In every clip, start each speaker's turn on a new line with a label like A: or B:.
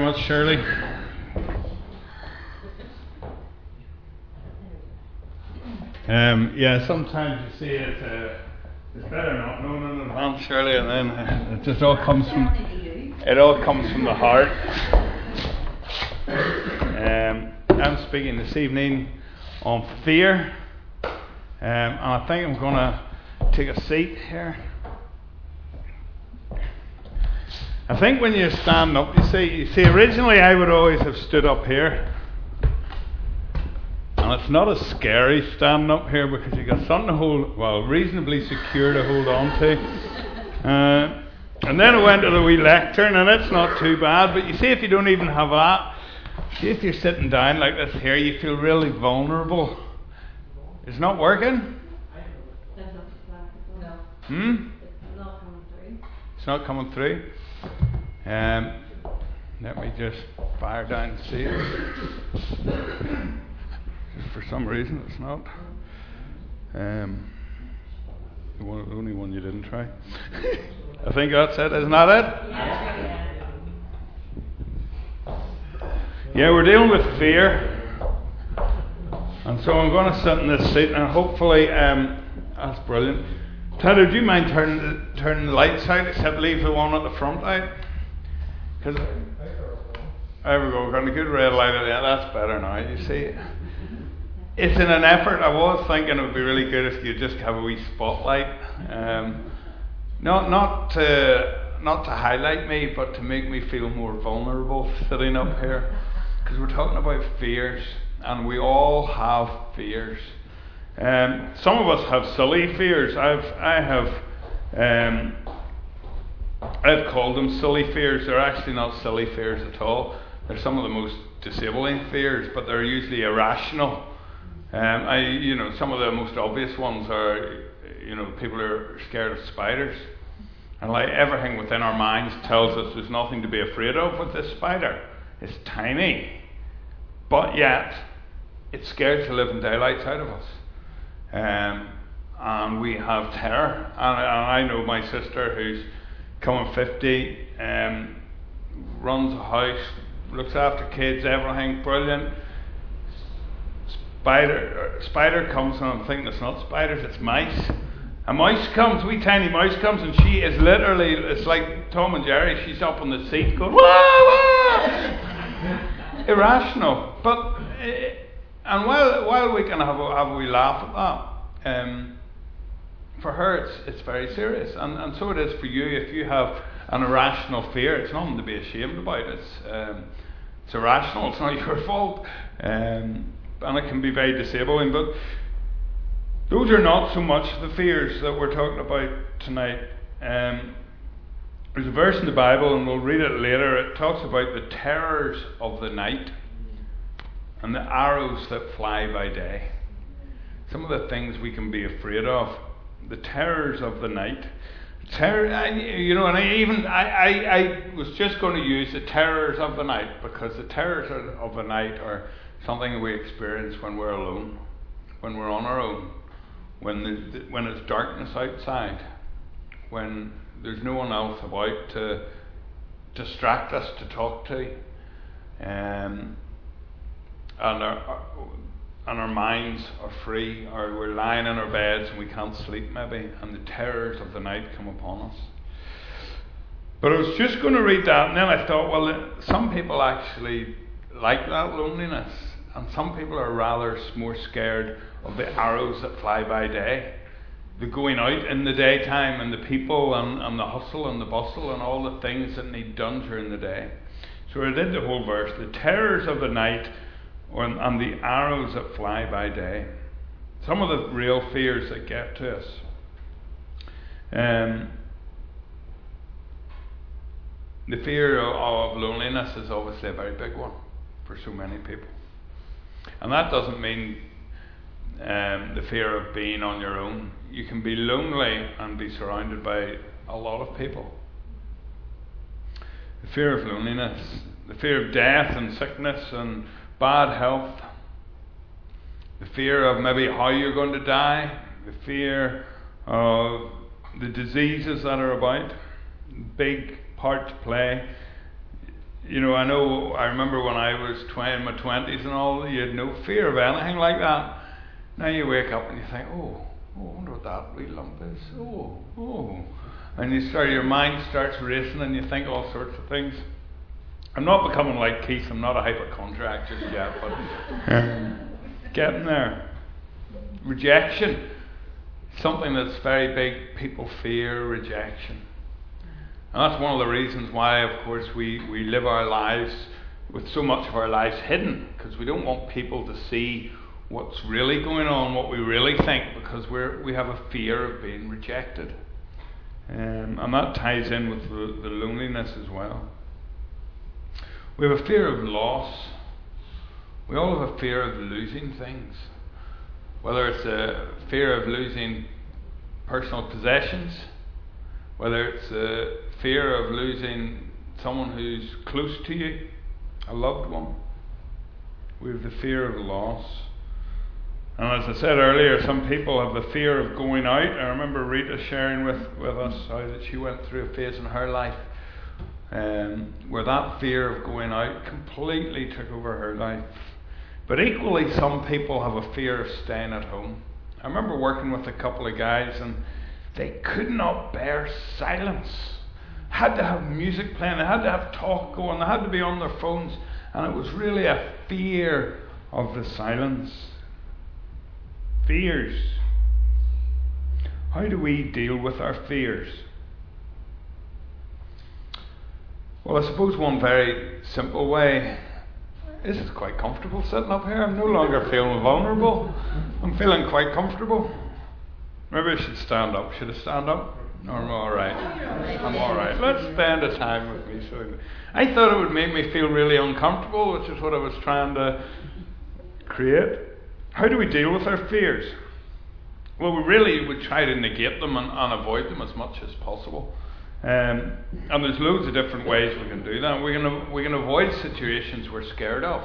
A: much, Shirley. Sometimes you see it's better not known in advance, Shirley, and then it just all comes from the heart. I'm speaking this evening on fear, and I think I'm going to take a seat here. I think when you stand up, you see, originally I would always have stood up here. And it's not as scary standing up here because you've got something to hold, reasonably secure to hold on to. And then I went to the wee lectern, and it's not too bad. But you see, if you don't even have that, see if you're sitting down like this here, you feel really vulnerable. It's not working?
B: No.
A: It's
B: not coming through.
A: It's not coming through? Let me just fire down and see it. For some reason it's not. The only one you didn't try. I think that's it, isn't that it? Yeah, we're dealing with fear. And so I'm going to sit in this seat and hopefully, that's brilliant. Tyler, do you mind turning the lights out except leave the one at the front out? Because there we go, we've got a good red light out there. That's better now, you see. It's in an effort. I was thinking it would be really good if you just have a wee spotlight, not to highlight me, but to make me feel more vulnerable sitting up here, because we're talking about fears, and we all have fears. Some of us have silly fears. I've called them silly fears. They're actually not silly fears at all. They're some of the most disabling fears, but they're usually irrational. Some of the most obvious ones are, people are scared of spiders. And like everything within our minds tells us there's nothing to be afraid of with this spider. It's tiny, but yet it's scared to live in daylight out of us. And we have terror. And I know my sister who's coming 50, runs a house, looks after kids, everything, brilliant. Spider comes, and I'm thinking it's not spiders, it's mice. A mouse comes, wee tiny mouse comes, and she is literally, it's like Tom and Jerry, she's up on the seat going, wah, wah! Irrational. But, and while we can have a wee laugh at that, for her it's very serious. And so it is for you. If you have an irrational fear, it's nothing to be ashamed about. It's irrational, it's not your fault. And it can be very disabling, but those are not so much the fears that we're talking about tonight. There's a verse in the Bible, and we'll read it later. It talks about the terrors of the night and the arrows that fly by day. Some of the things we can be afraid of, the terrors of the night. I was just going to use the terrors of the night, because the terrors of the night are something we experience when we're alone, when we're on our own, when it's darkness outside, when there's no one else about to distract us, to talk to, and our minds are free, or we're lying in our beds and we can't sleep maybe, and the terrors of the night come upon us. But I was just going to read that, and then I thought, some people actually like that loneliness, and some people are rather more scared of the arrows that fly by day, the going out in the daytime, and the people and the hustle and the bustle and all the things that need done during the day. So I did the whole verse, the terrors of the night and the arrows that fly by day. Some of the real fears that get to us. The fear of loneliness is obviously a very big one for so many people. And that doesn't mean the fear of being on your own. You can be lonely and be surrounded by a lot of people. The fear of loneliness, the fear of death and sickness and bad health, the fear of maybe how you're going to die, the fear of the diseases that are about, big part to play. I remember when I was in my 20s and all, you had no fear of anything like that. Now you wake up and you think, oh, I wonder what that wee lump is. Oh. And your mind starts racing and you think all sorts of things. I'm not becoming like Keith, I'm not a hypochondriac just yet, but getting there. Rejection, something that's very big. People fear rejection. And that's one of the reasons why, of course, we live our lives with so much of our lives hidden, because we don't want people to see what's really going on, what we really think, because we have a fear of being rejected. And that ties in with the loneliness as well. We have a fear of loss. We all have a fear of losing things. Whether it's a fear of losing personal possessions, whether it's a fear of losing someone who's close to you, a loved one. We have the fear of loss. And as I said earlier, some people have the fear of going out. I remember Rita sharing with us how that she went through a phase in her life where that fear of going out completely took over her life. But equally, some people have a fear of staying at home. I remember working with a couple of guys and they could not bear silence. Had to have music playing, they had to have talk going, they had to be on their phones, and it was really a fear of the silence. Fears. How do we deal with our fears? Well, I suppose one very simple way is it's quite comfortable sitting up here. I'm no longer feeling vulnerable. I'm feeling quite comfortable. Maybe I should stand up. Should I stand up? No, I'm alright. I'm alright. Let's spend a time with me. So I thought it would make me feel really uncomfortable, which is what I was trying to create. How do we deal with our fears? Well, we really would try to negate them and avoid them as much as possible. And there's loads of different ways we can do that. We can avoid situations we're scared of.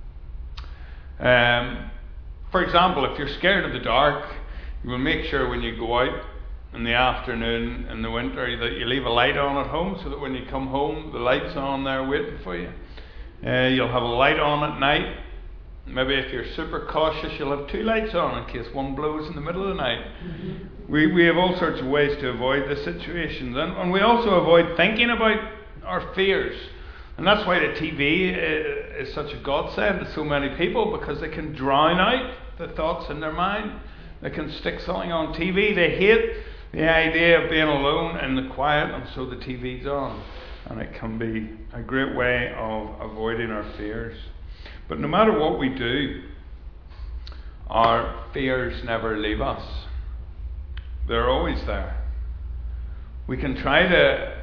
A: For example, if you're scared of the dark, you will make sure when you go out in the afternoon in the winter that you leave a light on at home, so that when you come home the light's on there waiting for you. You'll have a light on at night. Maybe if you're super cautious, you'll have 2 lights on in case one blows in the middle of the night. We have all sorts of ways to avoid the situations, and we also avoid thinking about our fears. And that's why the TV is such a godsend to so many people, because they can drown out the thoughts in their mind. They can stick something on TV. They hate the idea of being alone in the quiet, and so the TV's on. And it can be a great way of avoiding our fears. But no matter what we do, our fears never leave us. They're always there. We can try to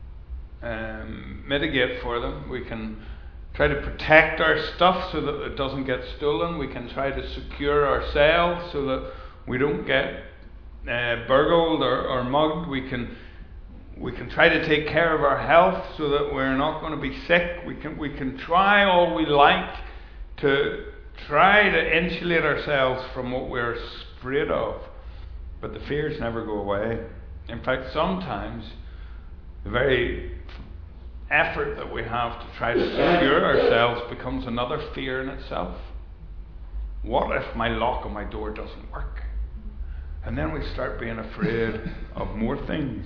A: mitigate for them. We can try to protect our stuff so that it doesn't get stolen. We can try to secure ourselves so that we don't get burgled or mugged. We can try to take care of our health so that we're not going to be sick. We can try all we like to try to insulate ourselves from what we're afraid of. But the fears never go away. In fact, sometimes the very effort that we have to try to secure ourselves becomes another fear in itself. What if my lock on my door doesn't work? And then we start being afraid of more things.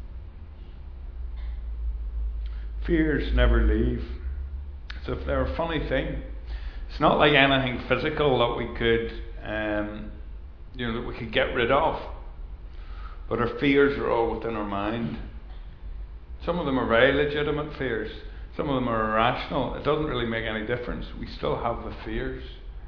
A: Fears never leave. So if they're a funny thing, it's not like anything physical that we could, that we could get rid of. But our fears are all within our mind. Some of them are very legitimate fears. Some of them are irrational. It doesn't really make any difference. We still have the fears.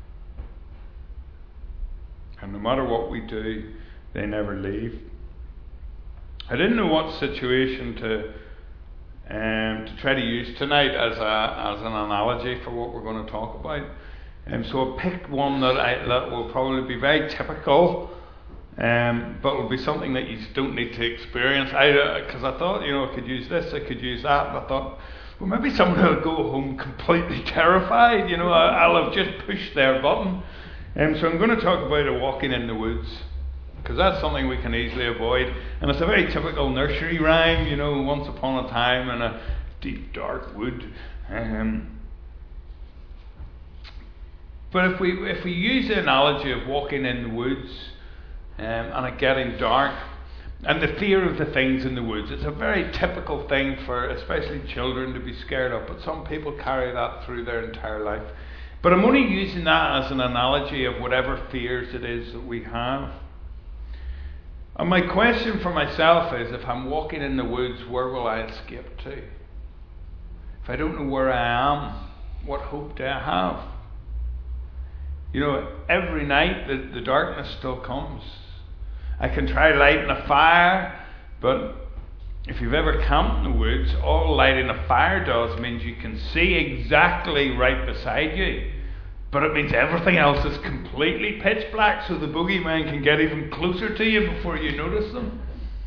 A: And no matter what we do, they never leave. I didn't know what situation to try to use tonight as an analogy for what we're going to talk about. So I picked one that will probably be very typical, but will be something that you don't need to experience. Because I thought, I could use this, I could use that, and I thought, well, maybe someone will go home completely terrified. I'll have just pushed their button. So I'm going to talk about a walking in the woods, because that's something we can easily avoid. And it's a very typical nursery rhyme, once upon a time in a deep dark wood, But if we use the analogy of walking in the woods and it getting dark, and the fear of the things in the woods, it's a very typical thing for especially children to be scared of, but some people carry that through their entire life. But I'm only using that as an analogy of whatever fears it is that we have. And my question for myself is, if I'm walking in the woods, where will I escape to? If I don't know where I am, what hope do I have? You know, every night the darkness still comes. I can try lighting a fire, but if you've ever camped in the woods, all lighting a fire does means you can see exactly right beside you, but it means everything else is completely pitch black, so the boogeyman can get even closer to you before you notice them.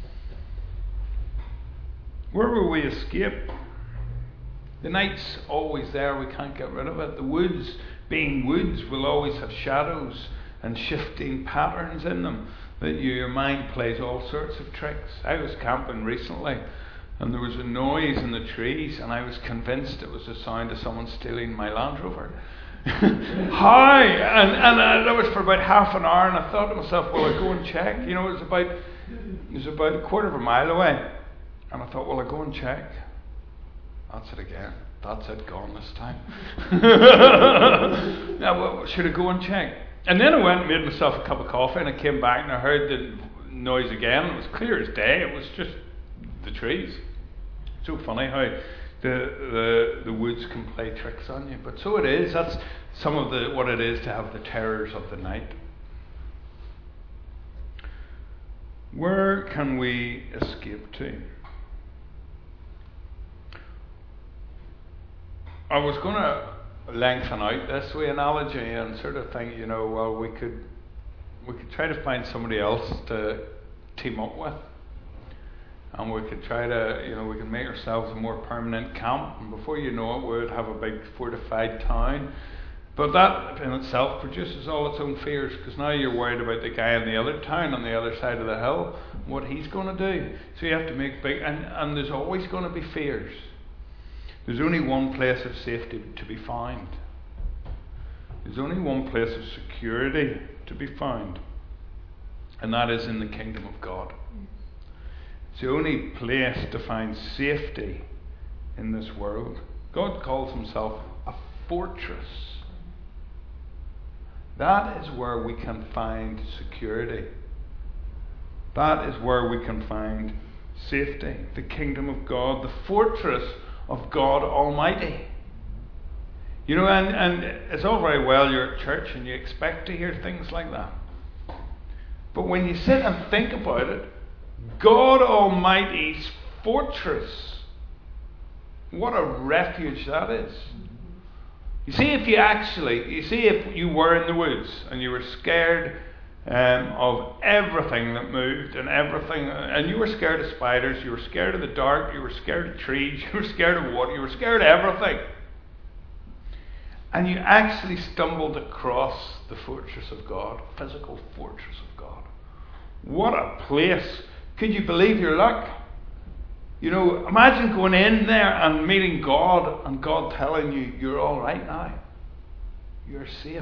A: Where will we escape? The night's always there, we can't get rid of it. The woods, being woods, will always have shadows and shifting patterns in them, that your mind plays all sorts of tricks. I was camping recently and there was a noise in the trees, and I was convinced it was the sound of someone stealing my Land Rover. How? And that was for about half an hour, and I thought to myself, well, I'll go and check. You know, it was about a quarter of a mile away, and I thought, well, I'll go and check. That's it again. That's it, gone this time. Now, well, should I go and check? And then I went and made myself a cup of coffee, and I came back and I heard the noise again. It was clear as day. It was just the trees. So funny how the woods can play tricks on you. But so it is. That's some of what it is to have the terrors of the night. Where can we escape to? I was going to lengthen out this way analogy and sort of think, you know, well, we could try to find somebody else to team up with, and we could try to, you know, we can make ourselves a more permanent camp, and before you know it, we would have a big fortified town. But that in itself produces all its own fears, because now you're worried about the guy in the other town on the other side of the hill, what he's going to do. So you have to make big, and there's always going to be fears. There's only one place of safety to be found. There's only one place of security to be found, and that is in the kingdom of God. It's the only place to find safety in this world. God calls himself a fortress. That is where we can find security. That is where we can find safety. The kingdom of God, the fortress of God Almighty. You know, and it's all very well you're at church and you expect to hear things like that. But when you sit and think about it, God Almighty's fortress, what a refuge that is. You see, if you were in the woods and you were scared of everything that moved and everything, and you were scared of spiders, you were scared of the dark, you were scared of trees, you were scared of water, you were scared of everything, and you actually stumbled across the fortress of God, physical fortress of God. What a place. Could you believe your luck? You know, imagine going in there and meeting God, and God telling you, you're all right now. You're safe.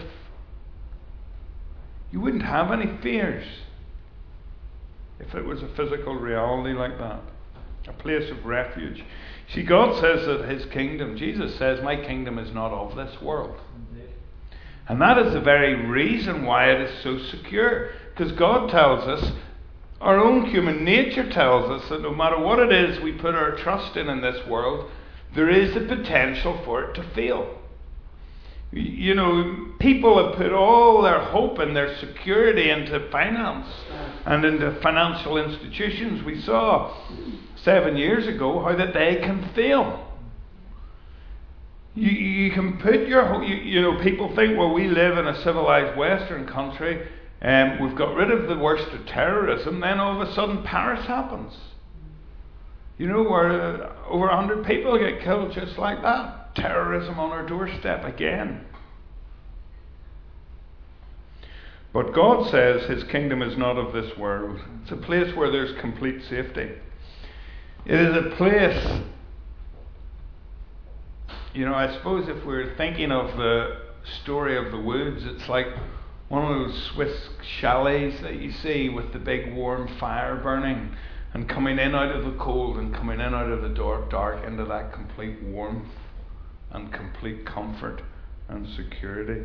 A: You wouldn't have any fears if it was a physical reality like that. A place of refuge. See, God says that his kingdom, Jesus says, my kingdom is not of this world. And that is the very reason why it is so secure. Because God tells us, our own human nature tells us that no matter what it is we put our trust in this world, there is the potential for it to fail. You know, people have put all their hope and their security into finance and into financial institutions. We saw 7 years ago how that they can fail. You can put your hope, you know, people think, well, we live in a civilized Western country and we've got rid of the worst of terrorism, then all of a sudden Paris happens. You know, where over 100 people get killed just like that. Terrorism on our doorstep again. But God says his kingdom is not of this world. It's a place where there's complete safety. It is a place, I suppose if we're thinking of the story of the woods, it's like one of those Swiss chalets that you see with the big warm fire burning and coming in out of the cold and coming in out of the dark into that complete warmth and complete comfort and security.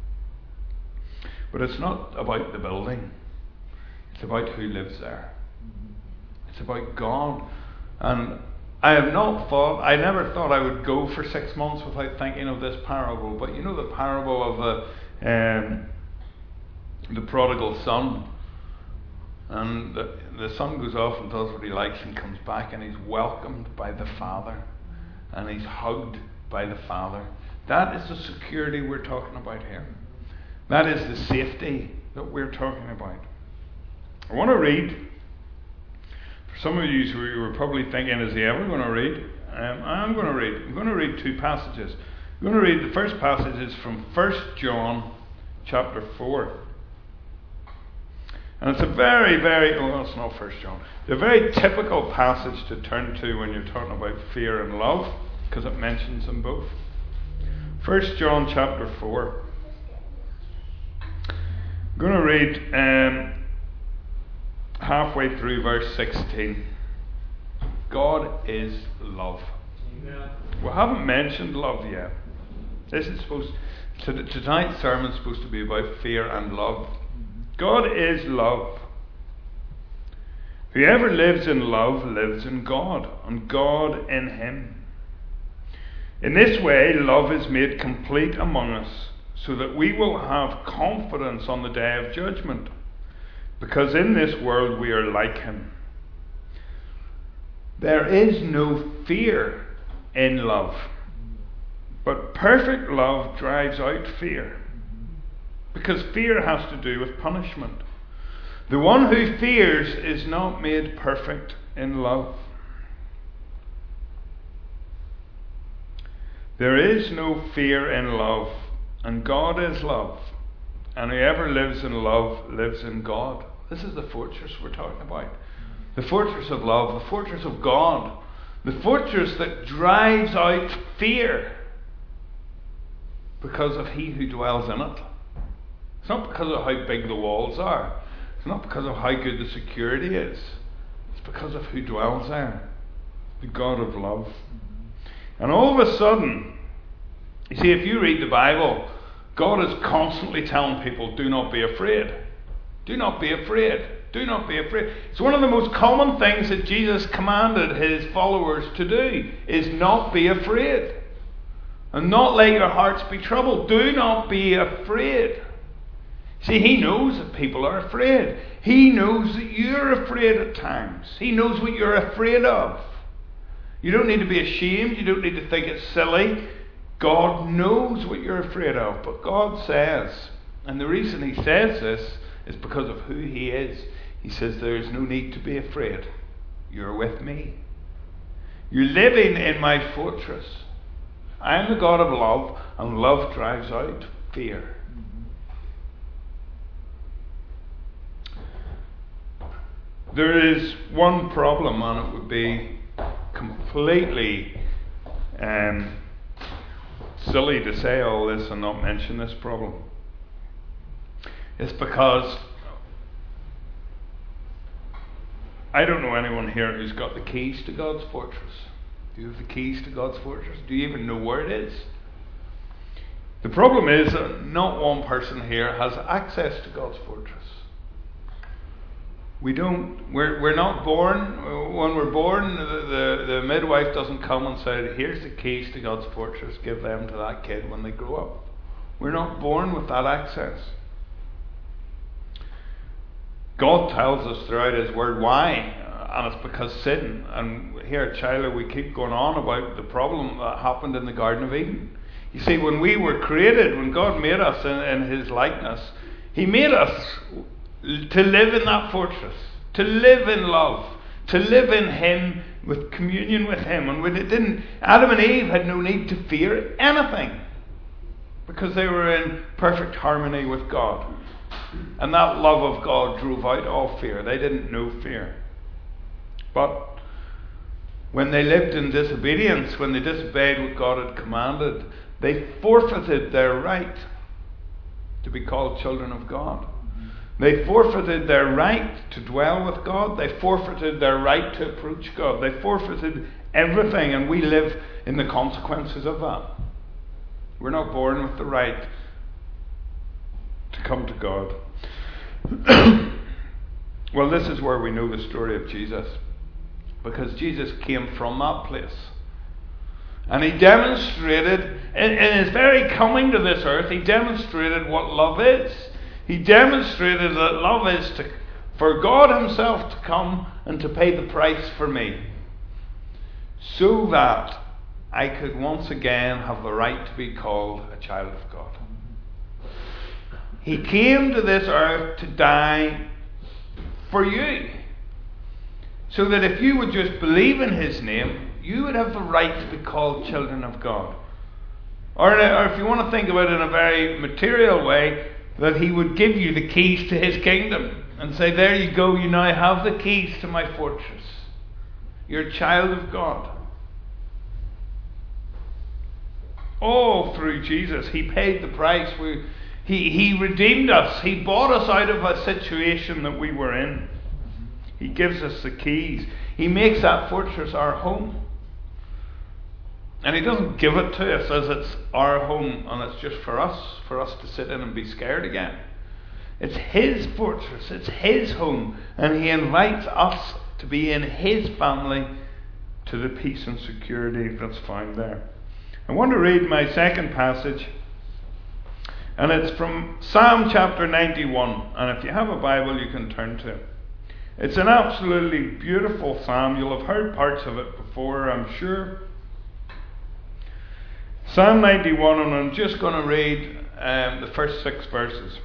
A: But it's not about the building. It's about who lives there. It's about God. And I never thought I would go for 6 months without thinking of this parable. But you know the parable of the prodigal son. And the son goes off and does what he likes and comes back, and he's welcomed by the father. And he's hugged by the father. That is the security we're talking about here. That is the safety that we're talking about. I want to read. For some of you who were probably thinking, is he ever going to read? I'm going to read. I'm going to read two passages. I'm going to read the first passage is from 1 John chapter 4. And it's a very, it's not 1 John. It's a very typical passage to turn to when you're talking about fear and love, because it mentions them both. 1 John chapter 4. I'm going to read halfway through verse 16. God is love. Amen. We haven't mentioned love yet. Tonight's sermon is supposed to be about fear and love. God is love. Whoever lives in love lives in God, and God in him. In this way, love is made complete among us, so that we will have confidence on the day of judgment, because in this world we are like him. There is no fear in love, but perfect love drives out fear, because fear has to do with punishment. The one who fears is not made perfect in love. There is no fear in love, and God is love, and whoever lives in love lives in God. This is the fortress we're talking about. The fortress of love, the fortress of God, the fortress that drives out fear because of he who dwells in it. It's not because of how big the walls are. It's not because of how good the security is. It's because of who dwells there. The God of love. And all of a sudden, you see, if you read the Bible, God is constantly telling people, do not be afraid. Do not be afraid. Do not be afraid. It's one of the most common things that Jesus commanded his followers to do, is not be afraid. And not let your hearts be troubled. Do not be afraid. See, he knows that people are afraid. He knows that you're afraid at times. He knows what you're afraid of. You don't need to be ashamed. You don't need to think it's silly. God knows what you're afraid of. But God says, and the reason he says this is because of who he is. He says there is no need to be afraid. You're with me. You're living in my fortress. I am the God of love, and love drives out fear. There is one problem, and it would be completely silly to say all this and not mention this problem. It's because I don't know anyone here who's got the keys to God's fortress. Do you have the keys to God's fortress? Do you even know where it is? The problem is that not one person here has access to God's fortress. We don't. We're not born. When we're born, the midwife doesn't come and say, here's the keys to God's fortress, give them to that kid when they grow up. We're not born with that access. God tells us throughout his word why, and it's because sin. And here at Shiloh we keep going on about the problem that happened in the Garden of Eden. You see, when we were created, when God made us in his likeness, he made us to live in that fortress, to live in love, to live in him, with communion with him. And when it didn't, Adam and Eve had no need to fear anything, because they were in perfect harmony with God. And that love of God drove out all fear. They didn't know fear. But when they lived in disobedience, when they disobeyed what God had commanded, they forfeited their right to be called children of God. They forfeited their right to dwell with God. They forfeited their right to approach God. They forfeited everything, and we live in the consequences of that. We're not born with the right to come to God. Well, this is where we know the story of Jesus, because Jesus came from that place. And he demonstrated, in his very coming to this earth, he demonstrated what love is. He demonstrated that love is for God himself to come and to pay the price for me, so that I could once again have the right to be called a child of God. He came to this earth to die for you, so that if you would just believe in his name, you would have the right to be called children of God. Or if you want to think about it in a very material way, that he would give you the keys to his kingdom and say, there you go, you now have the keys to my fortress. You're a child of God. All through Jesus, he paid the price. He redeemed us. He bought us out of a situation that we were in. He gives us the keys. He makes that fortress our home. And he doesn't give it to us as it's our home and it's just for us to sit in and be scared again. It's his fortress. It's his home. And he invites us to be in his family, to the peace and security that's found there. I want to read my second passage, and it's from Psalm chapter 91. And if you have a Bible, you can turn to it. It's an absolutely beautiful psalm. You'll have heard parts of it before, I'm sure. Psalm 91, and I'm just going to read the first 6 verses.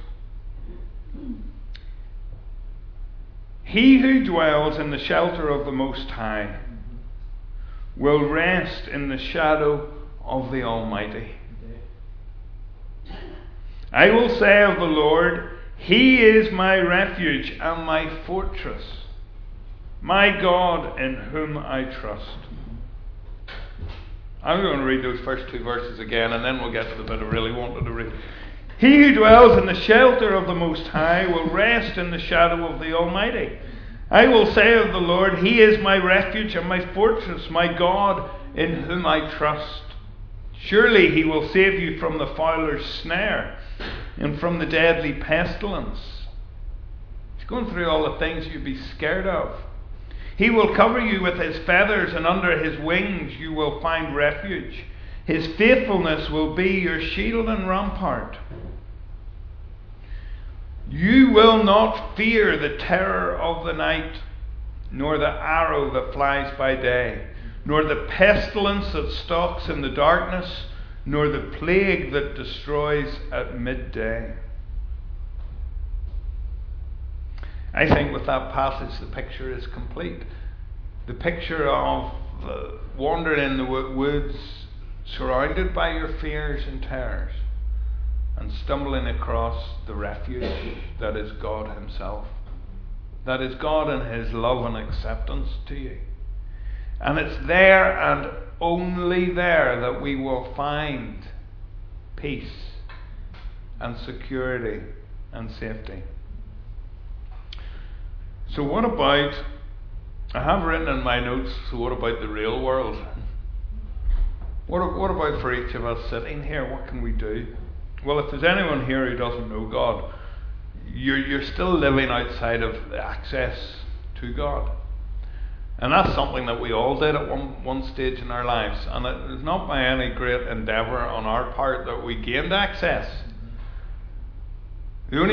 A: He who dwells in the shelter of the Most High will rest in the shadow of the Almighty. I will say of the Lord, he is my refuge and my fortress, my God in whom I trust. I'm going to read those first 2 verses again, and then we'll get to the bit I really wanted to read. He who dwells in the shelter of the Most High will rest in the shadow of the Almighty. I will say of the Lord, he is my refuge and my fortress, my God in whom I trust. Surely he will save you from the fowler's snare and from the deadly pestilence. He's going through all the things you'd be scared of. He will cover you with his feathers, and under his wings you will find refuge. His faithfulness will be your shield and rampart. You will not fear the terror of the night, nor the arrow that flies by day, nor the pestilence that stalks in the darkness, nor the plague that destroys at midday. I think with that passage the picture is complete. The picture of wandering in the woods, surrounded by your fears and terrors, and stumbling across the refuge that is God himself. That is God and his love and acceptance to you. And it's there and only there that we will find peace and security and safety. So what about, I have written in my notes, so what about the real world? What about for each of us sitting here? What can we do? Well, if there's anyone here who doesn't know God, you're still living outside of the access to God. And that's something that we all did at one stage in our lives. And it is not by any great endeavour on our part that we gained access. The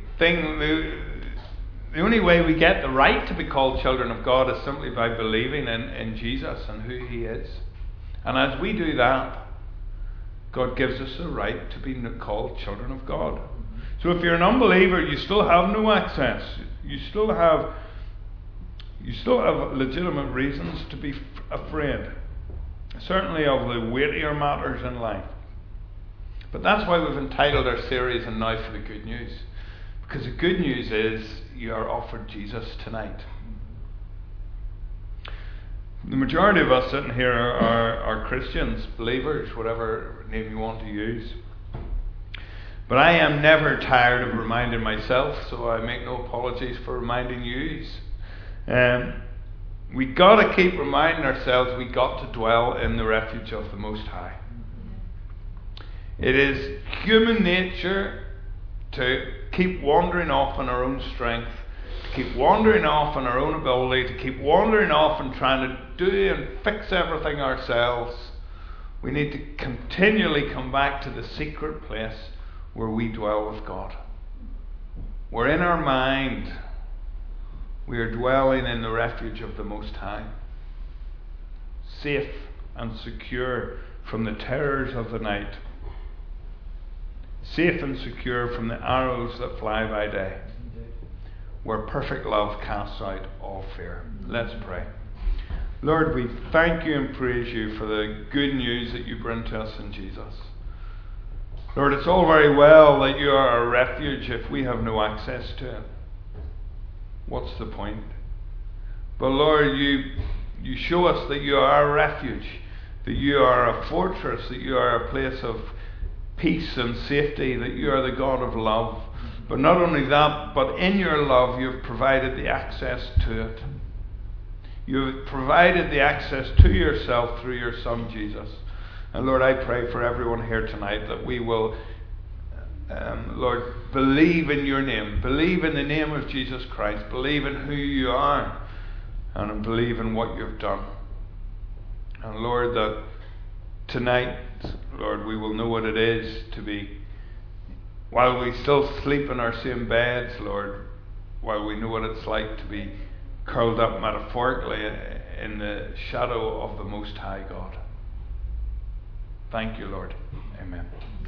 A: only way we get the right to be called children of God is simply by believing in Jesus and who he is. And as we do that, God gives us the right to be called children of God. So if you're an unbeliever, you still have no access. You still have legitimate reasons to be afraid. Certainly of the weightier matters in life. But that's why we've entitled our series "And Now for the Good News." Because the good news is you are offered Jesus tonight. The majority of us sitting here are Christians, believers, whatever name you want to use. But I am never tired of reminding myself, so I make no apologies for reminding you. We got to keep reminding ourselves we got to dwell in the refuge of the Most High. It is human nature to keep wandering off on our own strength, to keep wandering off on our own ability, to keep wandering off and trying to do and fix everything ourselves. We need to continually come back to the secret place where we dwell with God. We're in our mind. We are dwelling in the refuge of the Most High, safe and secure from the terrors of the night, safe and secure from the arrows that fly by day, where perfect love casts out all fear. Let's pray. Lord, we thank you and praise you for the good news that you bring to us in Jesus. Lord, it's all very well that you are our refuge if we have no access to it. What's the point? But Lord, you show us that you are a refuge, that you are a fortress, that you are a place of peace and safety, that you are the God of love. But not only that, but in your love you have provided the access to it. You have provided the access to yourself through your Son Jesus. And Lord, I pray for everyone here tonight that we will, Lord, believe in your name, believe in the name of Jesus Christ, believe in who you are, and believe in what you've done. And Lord, that tonight, Lord, we will know what it is to be, while we still sleep in our same beds, Lord, while we know what it's like to be curled up metaphorically in the shadow of the Most High God. Thank you, Lord. Amen.